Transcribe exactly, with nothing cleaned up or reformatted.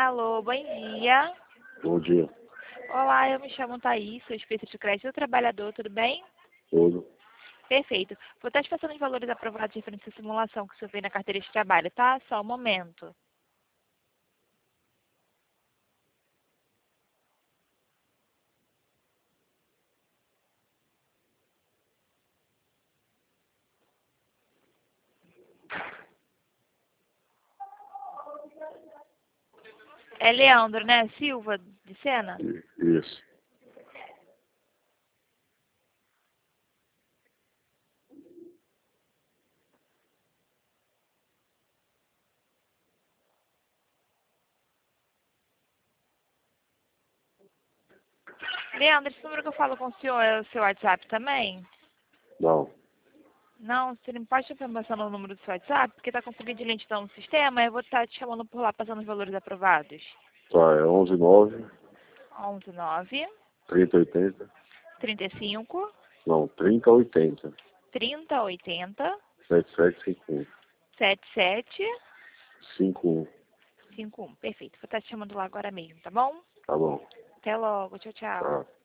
Alô, bom dia. Bom dia. Olá, eu me chamo Thaís, sou especialista de crédito do trabalhador, tudo bem? Tudo. Perfeito. Vou estar te passando os valores aprovados referentes à simulação que o senhor fez na carteira de trabalho, tá? Só um momento. É Leandro, né? Silva, de Sena? I- Isso. Leandro, esse número que eu falo com o senhor é o seu WhatsApp também? Não. Não, você não pode estar passando o número do seu WhatsApp, porque está com um pouquinho de lentidão no sistema, eu vou estar te chamando por lá, passando os valores aprovados. Tá, é onze nove, onze nove, trinta oitenta. trinta e cinco, Não, trinta oitenta. trinta oitenta, sete sete cinco um. sete sete cinco um. cinco um. Perfeito. Vou estar te chamando lá agora mesmo, tá bom? Tá bom. Até logo. Tchau, tchau. Tá.